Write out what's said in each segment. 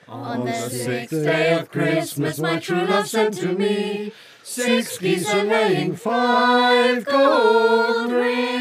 On the 6th day of Christmas, my true love sent to me 6 geese a-laying 5 gold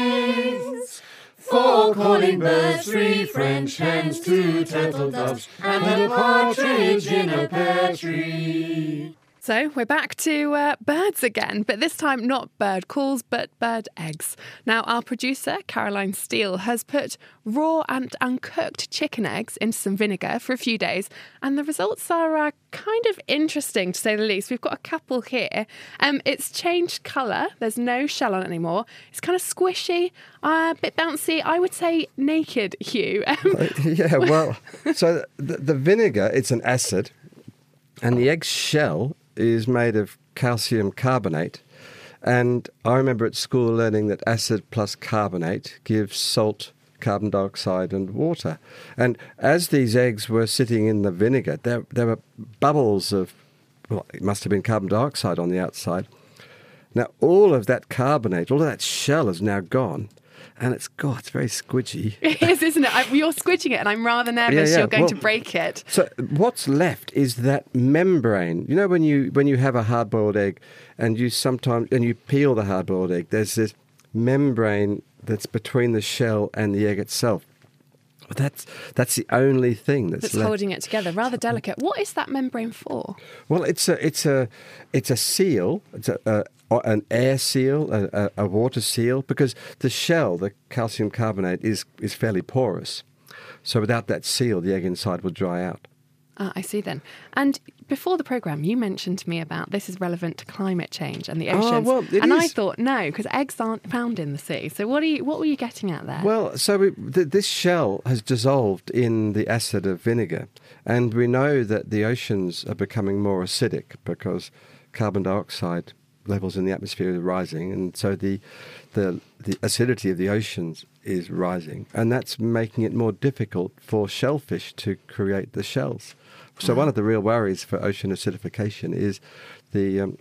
rings, 4 calling birds, 3 French hens, 2 turtle doves, and a partridge in a pear tree. So we're back to birds again, but this time not bird calls, but bird eggs. Now, our producer, Caroline Steele, has put raw and uncooked chicken eggs into some vinegar for a few days, and the results are kind of interesting, to say the least. We've got a couple here. It's changed colour. There's no shell on it anymore. It's kind of squishy, a bit bouncy. I would say naked, Hugh. Yeah, well, so the vinegar, it's an acid, and the egg shell is made of calcium carbonate. And I remember at school learning that acid plus carbonate gives salt, carbon dioxide and water. And as these eggs were sitting in the vinegar, there were bubbles of, well, it must have been carbon dioxide on the outside. Now, all of that carbonate, all of that shell is now gone. And it's very squidgy. It is, isn't it? You're squidging it, and I'm rather nervous you're going to break it. So what's left is that membrane. You know, when you have a hard-boiled egg, and you peel the hard-boiled egg, there's this membrane that's between the shell and the egg itself. That's the only thing that's left. Holding it together. Rather delicate. What is that membrane for? Well, it's a seal. It's an air seal, a water seal, because the shell, the calcium carbonate, is fairly porous. So without that seal, the egg inside will dry out. I see then. And before the programme, you mentioned to me about this is relevant to climate change and the oceans. Well, it is. I thought, no, because eggs aren't found in the sea. So what were you getting at there? Well, so this shell has dissolved in the acid of vinegar. And we know that the oceans are becoming more acidic because carbon dioxide levels in the atmosphere are rising. And so the acidity of the oceans is rising. And that's making it more difficult for shellfish to create the shells. So one of the real worries for ocean acidification is the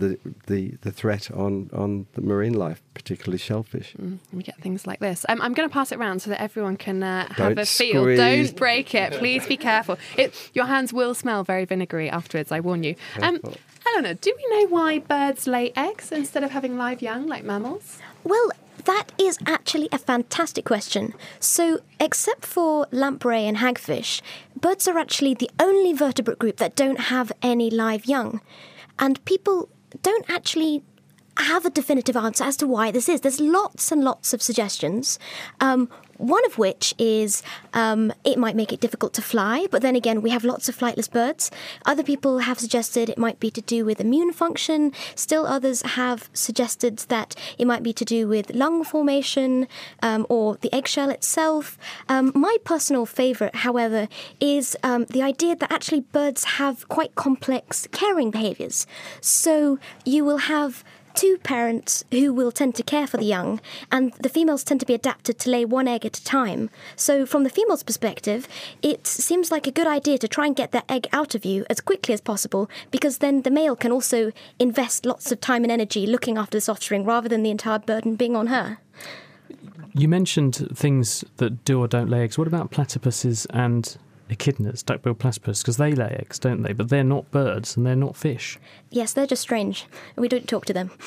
threat on the marine life, particularly shellfish. We get things like this. I'm going to pass it around so that everyone can have a feel. Squeeze. Don't break it. Please be careful. Your hands will smell very vinegary afterwards, I warn you. Eleanor, do we know why birds lay eggs instead of having live young like mammals? Well, that is actually a fantastic question. So, except for lamprey and hagfish, birds are actually the only vertebrate group that don't have any live young. And people don't actually have a definitive answer as to why this is. There's lots and lots of suggestions. One of which is it might make it difficult to fly, but then again, we have lots of flightless birds. Other people have suggested it might be to do with immune function. Still others have suggested that it might be to do with lung formation or the eggshell itself. My personal favourite, however, is the idea that actually birds have quite complex caring behaviours. So you will have 2 parents who will tend to care for the young, and the females tend to be adapted to lay 1 egg at a time. So from the female's perspective, it seems like a good idea to try and get that egg out of you as quickly as possible, because then the male can also invest lots of time and energy looking after this offspring rather than the entire burden being on her. You mentioned things that do or don't lay eggs. What about platypuses and echidnas, duck-billed platypus, because they lay eggs, don't they? But they're not birds and they're not fish. Yes, they're just strange. We don't talk to them.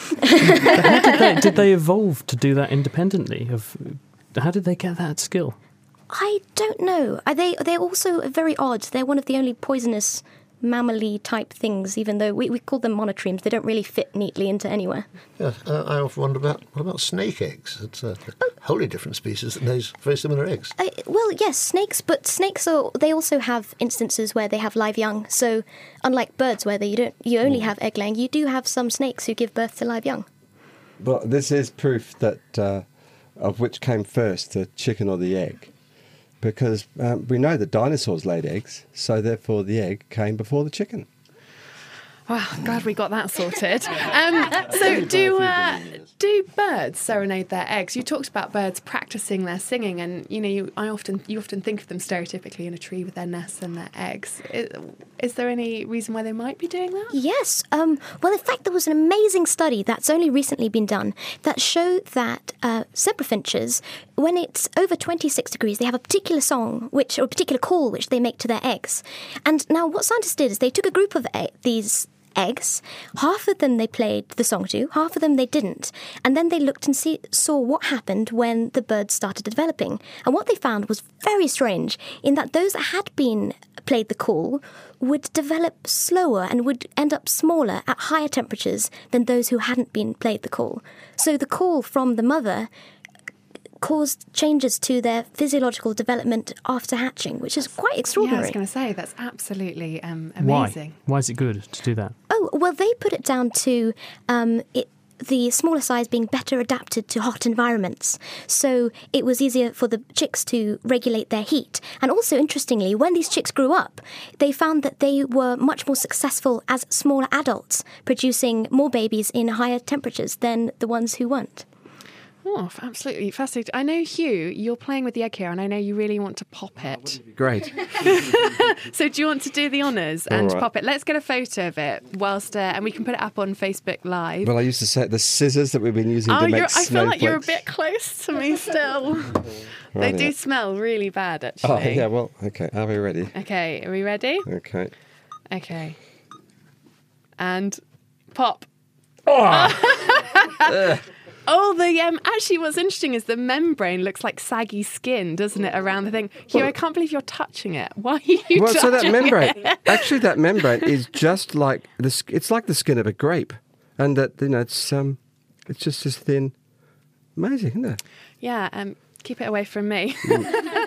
Did they evolve to do that independently? How did they get that skill? I don't know. They're also very odd. They're one of the only poisonous mammally type things, even though we call them monotremes. They don't really fit neatly into anywhere. Yeah, I often wonder what about snake eggs? It's a wholly different species that lays very similar eggs. Well, yes, snakes, but snakes they also have instances where they have live young. So unlike birds where you only have egg laying, you do have some snakes who give birth to live young. Well, this is proof that of which came first, the chicken or the egg. Because we know that dinosaurs laid eggs, so therefore the egg came before the chicken. Well, glad we got that sorted. So do birds serenade their eggs? You talked about birds practicing their singing, and you often think of them stereotypically in a tree with their nests and their eggs. Is there any reason why they might be doing that? Yes. Well, in fact, there was an amazing study that's only recently been done that showed that zebra finches, when it's over 26 degrees, they have a particular song, or a particular call which they make to their eggs. And now what scientists did is they took a group of these eggs. Half of them they played the song to, half of them they didn't. And then they looked and saw what happened when the birds started developing. And what they found was very strange, in that those that had been played the call would develop slower and would end up smaller at higher temperatures than those who hadn't been played the call. So the call from the mother caused changes to their physiological development after hatching, which is quite Yeah, I extraordinary. was going to say, that's absolutely amazing. Why is it good to do that? Oh, well, they put it down to the smaller size being better adapted to hot environments. So it was easier for the chicks to regulate their heat. And also, interestingly, when these chicks grew up, they found that they were much more successful as smaller adults, producing more babies in higher temperatures than the ones who weren't. Oh, absolutely fascinating. I know, Hugh, you're playing with the egg here, and I know you really want to pop it. Great. So do you want to do the honours and All right. pop it? Let's get a photo of it whilst, and we can put it up on Facebook Live. Well, I used to say the scissors that we've been using to make I feel like you're a snowflakes. bit close to me still. They Right, do yeah. smell really bad, actually. Oh, yeah, well, okay. Are we ready? Okay, are we ready? Okay. Okay. And pop. Oh, actually, what's interesting is the membrane looks like saggy skin, doesn't it, around the thing? Hugh, I can't believe you're touching it. Why are you Well, touching so that membrane, it? actually, that membrane is just like it's like the skin of a grape, and that it's just as thin. Amazing, isn't it? Yeah, keep it away from me.